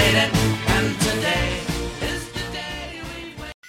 waited, and today is the day we've waited.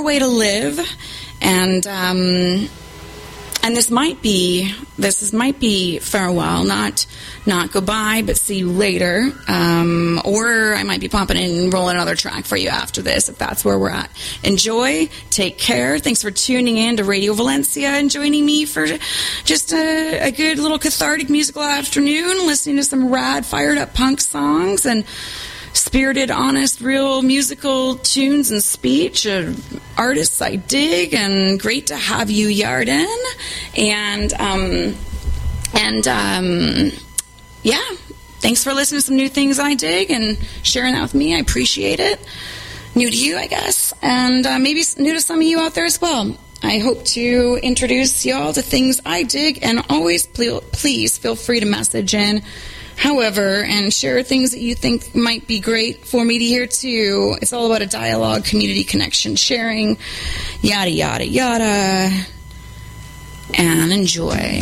way to live, and this might be farewell, not goodbye, but see you later. Or I might be popping in and rolling another track for you after this, if that's where we're at. Enjoy, take care. Thanks for tuning in to Radio Valencia and joining me for just a good little cathartic musical afternoon, listening to some rad, fired up punk songs and spirited, honest, real musical tunes and speech. Artists I dig, and great to have you, Yarden. Yeah, thanks for listening to some new things I dig and sharing that with me. I appreciate it. New to you, I guess, and maybe new to some of you out there as well. I hope to introduce y'all to things I dig, and always please feel free to message in, however, and share things that you think might be great for me to hear too. It's all about a dialogue, community connection, sharing, yada, yada, yada, and enjoy.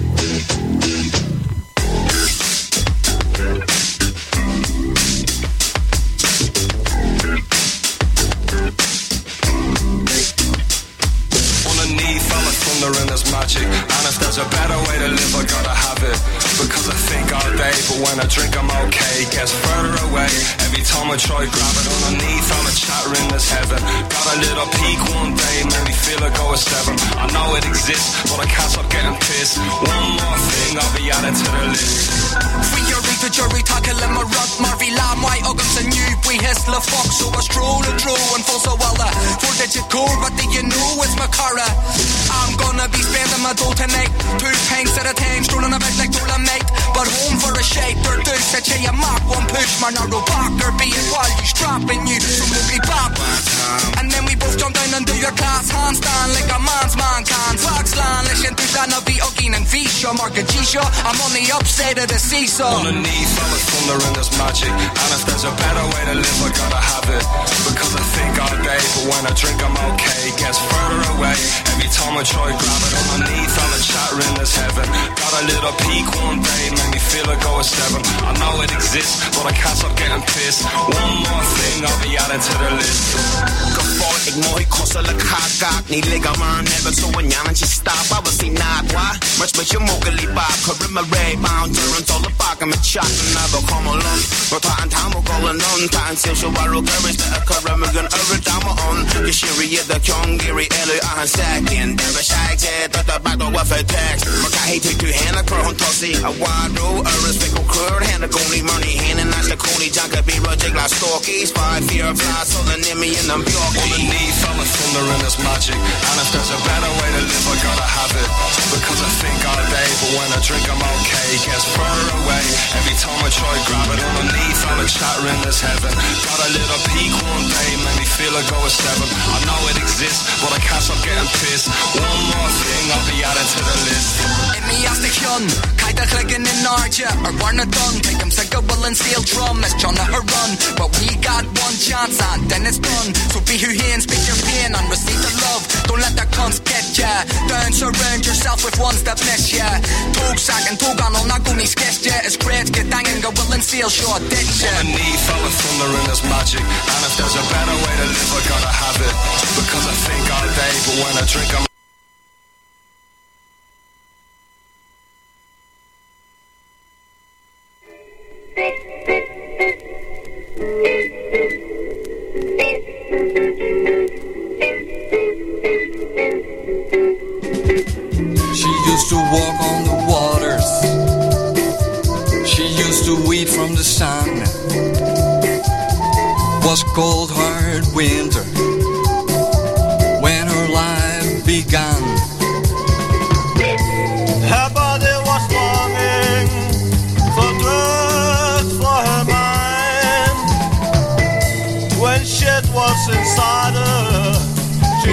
And there's magic, and if there's a better way to live, I gotta have it. Because I think all day, but when I drink I'm okay. Gets further away, every time I try grab it. Underneath all the chatter in this heaven. Got a little peak one day, made me feel I go a 7. I know it exists, but I can't stop getting pissed. One more thing, I'll be added to the list. Free your read the jury, tackle him a rug, Marvy Lamb, white August and you, we hissle fuck, so I stroll a draw and full so well. 4-digit code, what do you know, it's my cara. I'm gonna be spending my dough tonight. 2 pints at a time, strolling about like Dolomite. But home for a shake, they're due, said you mark one push, man, or a backer, be it while you strapping you, so we'll be back. And then we both jump down and do your class handstand like a man's man can. Foxland, listen to that, I'll be Ogin and Visha, Mark and Gisha, I'm on the upside of the seesaw. Underneath all the thunder and there's magic, and if there's a better way to live, I gotta have it. Because I think all day, but when I drink I'm okay. Gets further away, every time I try grab it. Underneath all the chatter in this heaven. Got a little peak one day, made me feel I go a 7. I know it exists, but I can't stop getting pissed. One more thing, I'll be added to the list. Ik mooi kostelijk haak, niet liggen maar never zo een jaar en je stap. I was see not why, much met je mogelijk baak. Karima Ray, bound turn to the back, I'm a shot and never come along. But I'm time we're going on, time still show I roll courage that Karima gun over down my own. The Shiri the Kyung Giri Elu on second, never shy jet, but the back door with a text. Maar I hate to hand a crown tossy, a wide road, a respectful crowd, hand a goni money, hand and that's the coney junk, a be rojig like Storkies, 5 year fly, so the name me in them Bjorkies. Underneath all the thunder and there's magic, and if there's a better way to live, I gotta have it. Because I think all day, but when I drink I'm okay. Gets further away, every time I try grab it. Underneath all the chatter in this heaven. Got a little peak one day, made me feel I go a 7. I know it exists, but I can't stop getting pissed. One more thing, I'll be added to the list. In me as the hyun, kaida klikken in Arja, or Warner Dunn. Take him sick of will and steel drum, as John her run. But we got one chance and then it's done. So be who he and speak your pain and receive the love. Don't let that cunts get ya. Don't surround yourself with ones that miss ya. Tog sack and tog on not go ni sketch ya. It's great, get dang and go will and steel short ditch ya. Underneath all the thunder and there's magic, and if there's a better way to live, I gotta have it. Because I think all day, but when I drink I'm She used to walk on the waters. She used to eat from the sun. Was cold hard winter when her life began. Her body was longing for drugs for her mind. When shit was inside her, she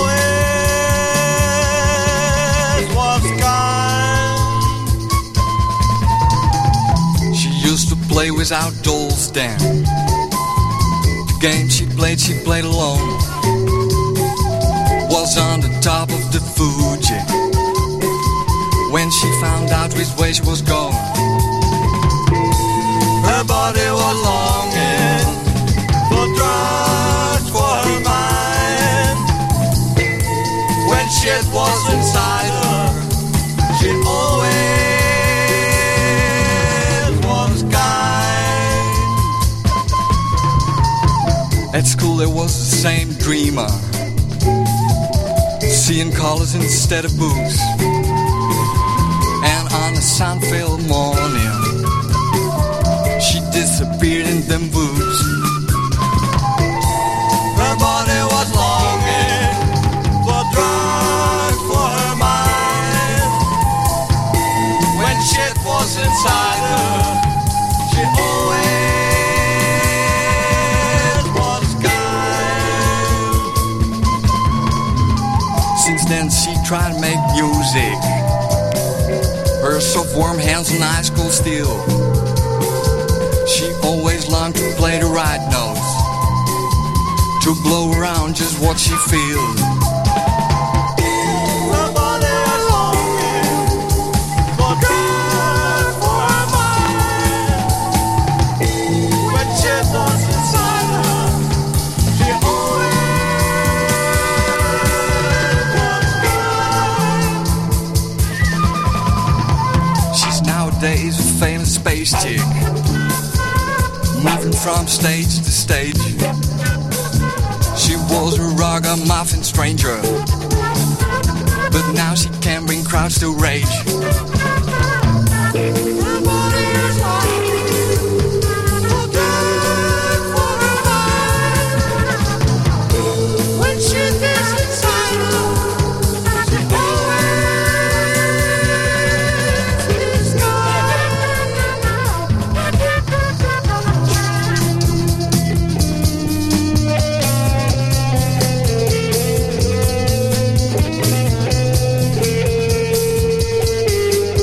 always was kind. She used to play without dolls then. The game she played alone. Was on the top of the Fuji when she found out which way she was going. Her body was longing for drugs for her mind. At school there was the same dreamer, seeing colors instead of books. And on a sun-filled morning, she disappeared in them woods. Her body was longing for drugs for her mind. When shit was inside her, she always was kind. Since then she tried to make music. Her soft warm hands on high school steel. She always longed to play the right notes, to blow around just what she feels. Her body was longing for drugs for her mind. When shit was inside her, she always was kind. She's nowadays a famous space chick, moving from stage to stage. She was a ragamuffin stranger, but now she can bring crowds to rage. Her body is longing for drugs for her mind. When shit is inside her, she always is gone.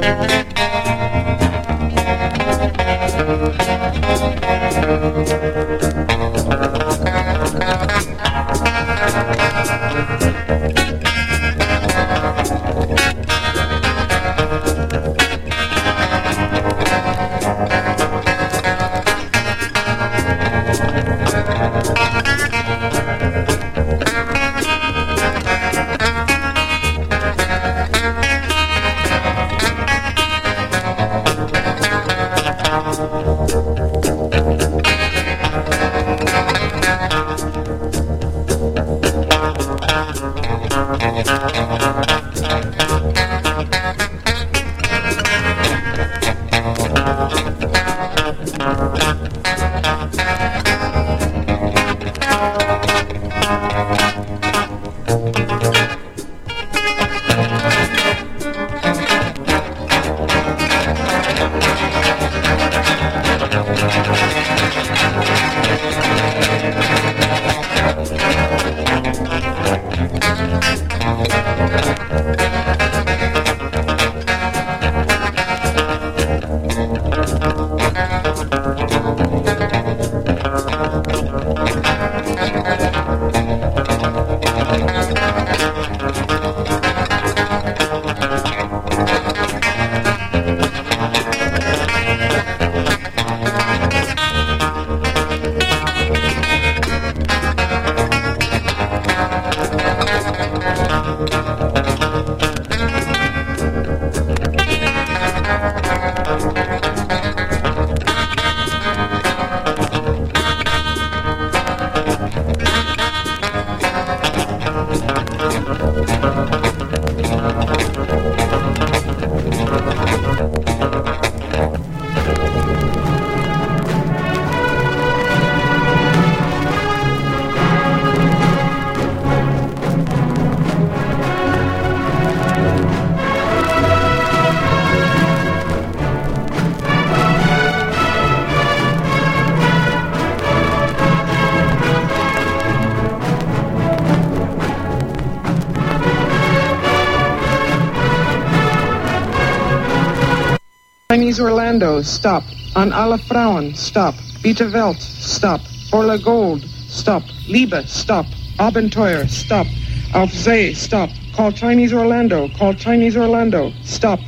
Chinese Orlando, stop. An alle Frauen, stop. Bitte Welt, stop. Orla Gold, stop. Liebe, stop. Abenteuer, stop. Auf See, stop. Call Chinese Orlando, call Chinese Orlando, stop.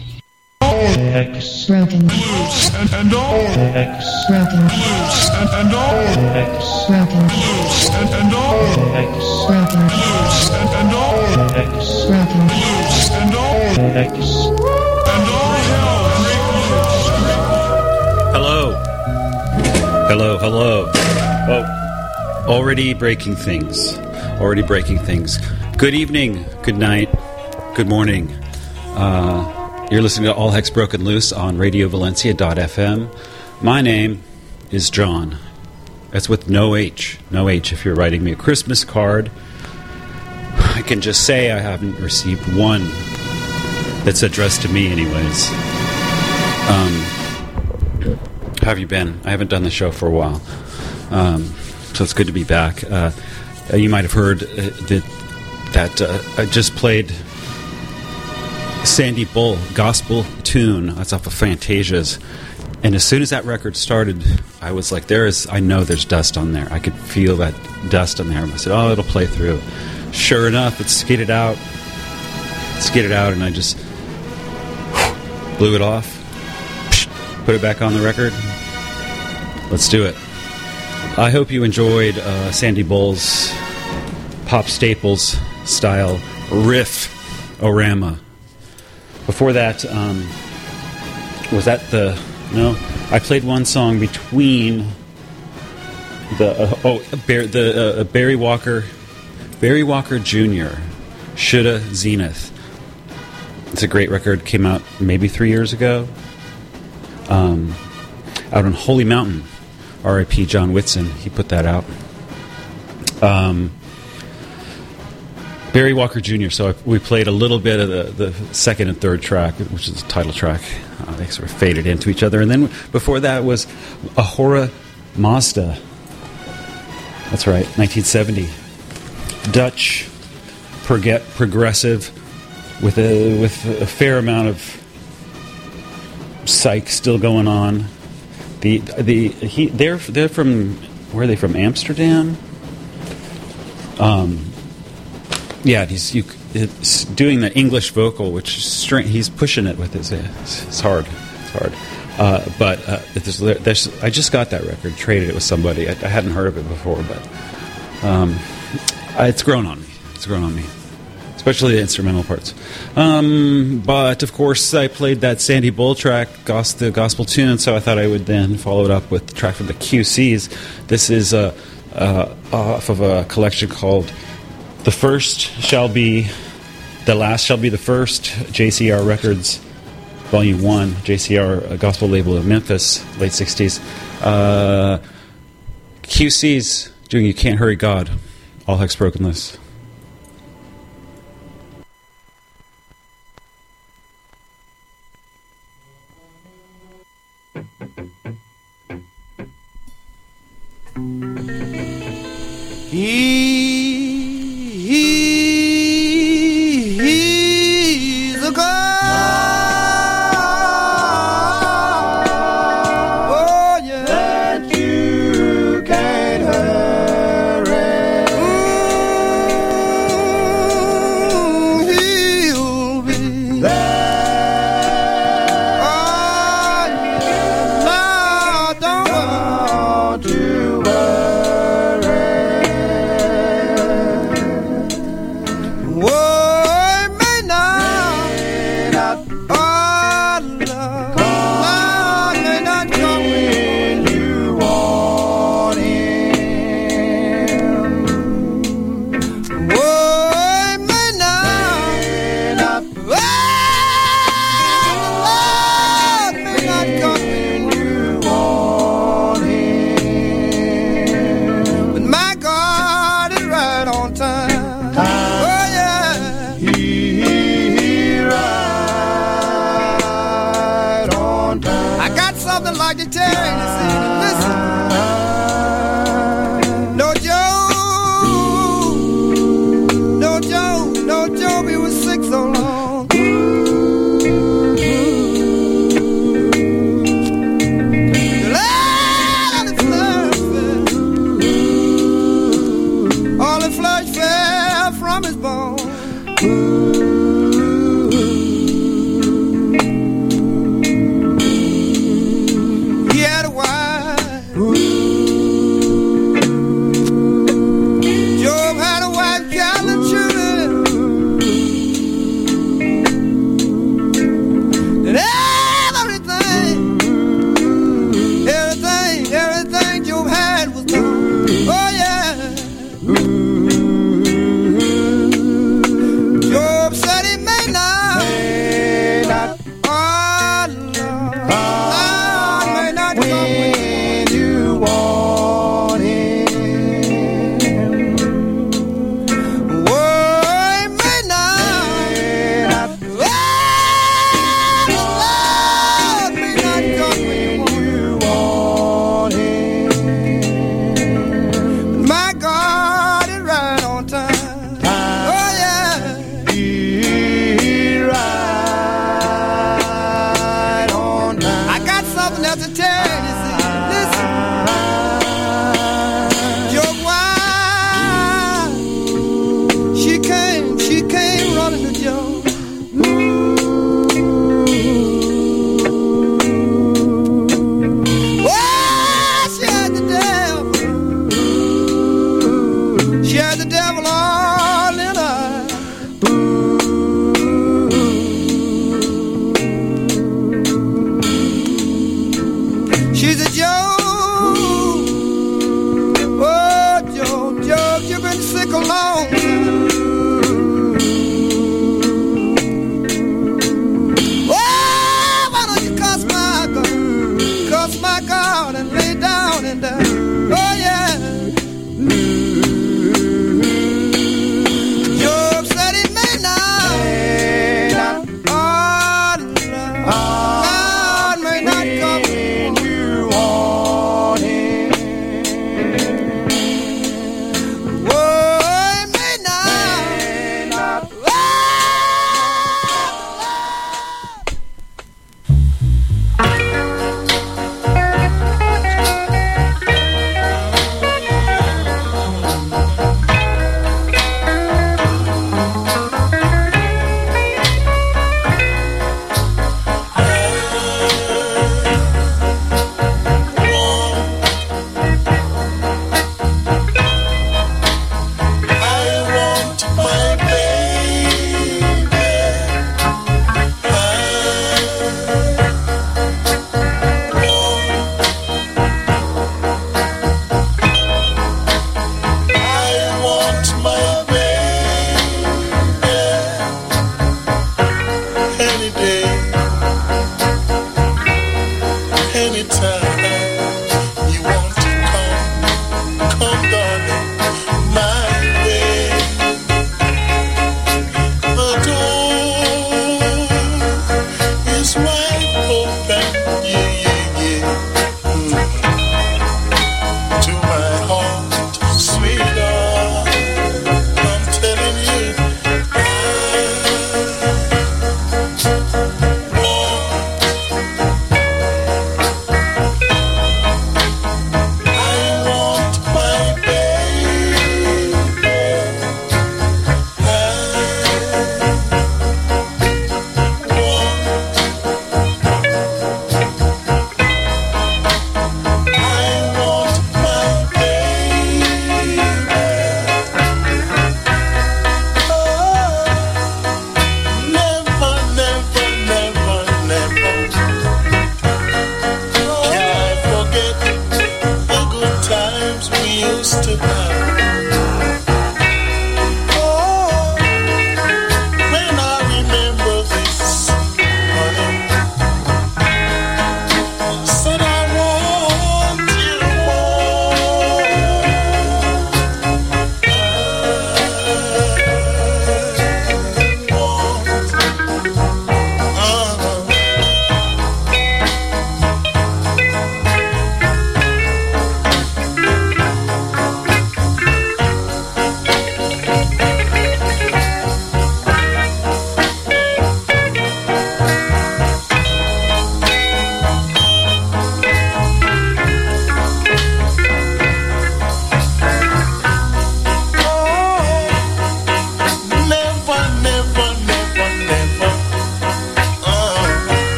X broken blues and all X broken blues and all X broken blues and all X broken blues and all X broken blues and all X and all hell. Hello. Oh, already breaking things. Good evening, good night, good morning. You're listening to All Hex Broken Loose on RadioValencia.fm. My name is John. That's with no H. No H if you're writing me a Christmas card. I can just say I haven't received one that's addressed to me anyways. How have you been? I haven't done the show for a while. So it's good to be back. You might have heard that I just played Sandy Bull gospel tune. That's off of Fantasia's, and as soon as that record started, I was like, I know there's dust on there. I could feel that dust on there. I said, oh, it'll play through. Sure enough, it skidded out, and I just blew it off, put it back on the record. Let's do it. I hope you enjoyed Sandy Bull's Pop Staples style riff-orama. Before that, I played one song between Barry Walker Jr., Shoulda Zenith. It's a great record. Came out maybe 3 years ago. Out on Holy Mountain. R.I.P. John Whitson. He put that out. Barry Walker Jr. So we played a little bit of the second and third track, which is the title track. They sort of faded into each other. And then before that was Ahura Mazda. That's right, 1970. Dutch, progressive, with a fair amount of Psych still going on. They're from, where are they from? Amsterdam. Yeah, it's doing the English vocal, which is strange. He's pushing it with his. It's hard. It's hard. But I just got that record, traded it with somebody. I hadn't heard of it before, but it's grown on me. It's grown on me, especially the instrumental parts. But of course, I played that Sandy Bull track, the gospel tune. So I thought I would then follow it up with the track from the QCs. This is off of a collection called "The First Shall Be the Last Shall Be the First." JCR Records, Volume 1. JCR, a gospel label of Memphis, late 60s. QCs doing "You Can't Hurry God." All Hex Brokenless. He's a God, oh yeah, that you can't hurry. He'll be there. Oh yeah, no, don't you worry. He had a wife thing, yeah, yeah, yeah. To my heart, sweetheart, I'm telling you, I want my baby. I want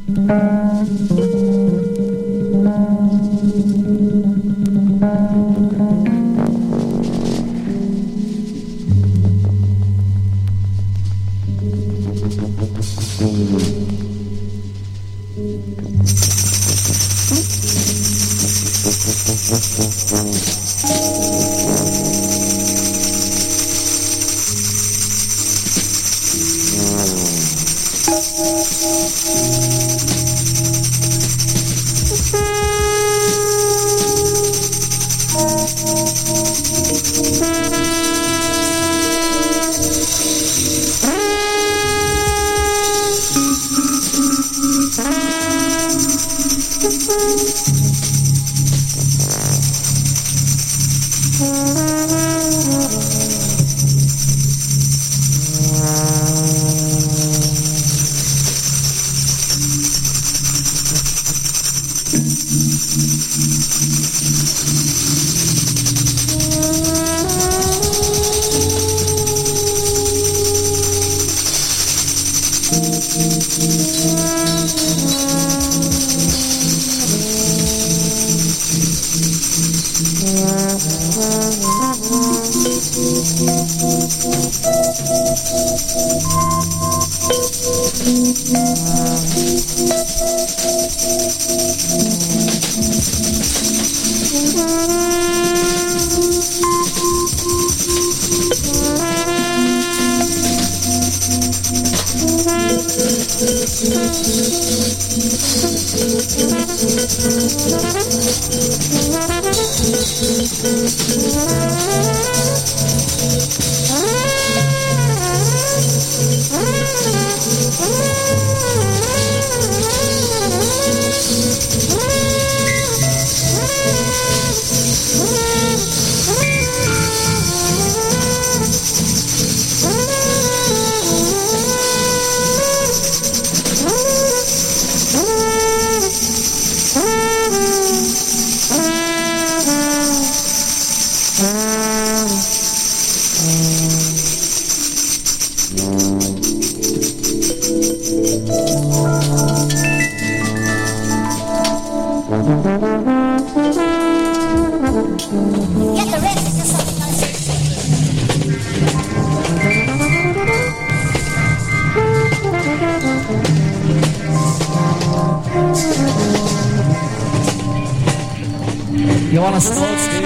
You want to smoke, Steve?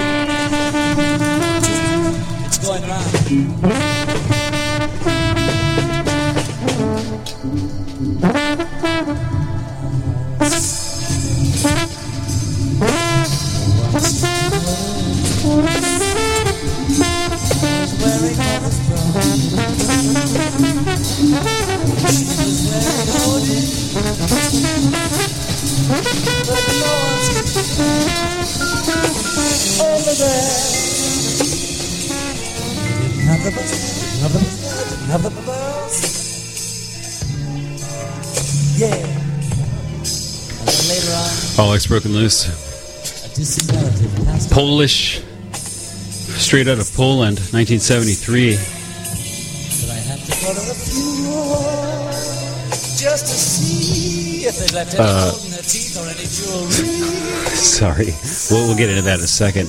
It's going over there. Didn't have the bus. Yeah. And then later on, All X Broken Loose. a distant relative passed away. Polish, straight out of Poland, 1973. But I had to go to the funeral just to see if they left any gold in their teeth or any jewelry. Sorry, we'll get into that in a second.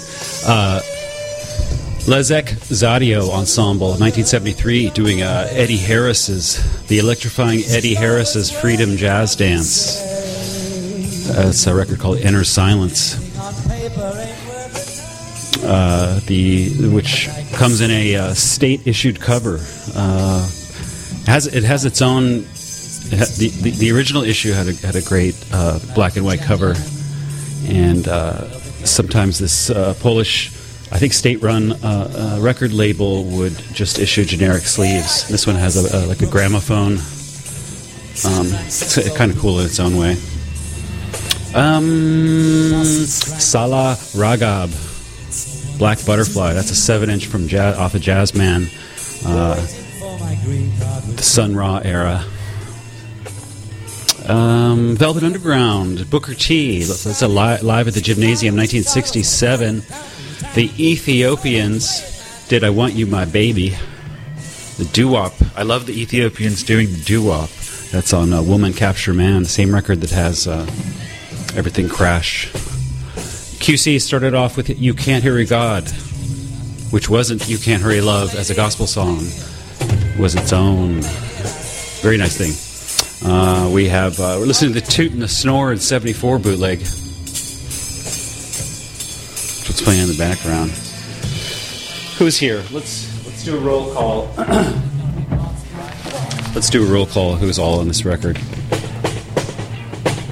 Lezek Zadio Ensemble, 1973, doing Eddie Harris's, the electrifying Eddie Harris's Freedom Jazz Dance. It's a record called Inner Silence, which comes in a state-issued cover. It has its own. The original issue had a great black and white cover, and sometimes this Polish, I think, state-run record label would just issue generic sleeves. This one has like a gramophone. It's kind of cool in its own way. Salah Ragab, Black Butterfly. That's a 7-inch from off of Jazzman, the Sun Ra era. Velvet Underground, Booker T. That's a live at the Gymnasium, 1967. The Ethiopians did I Want You My Baby. The doo-wop. I love the Ethiopians doing the doo-wop. That's on Woman Capture Man, the same record that has Everything Crash. QC started off with You Can't Hurry God, which wasn't You Can't Hurry Love as a gospel song. It was its own. Very nice thing. We're listening to the Toot and the Snore in 74 bootleg. That's what's playing in the background. Who's here? Let's do a roll call. Let's do a roll call. Who's all on this record?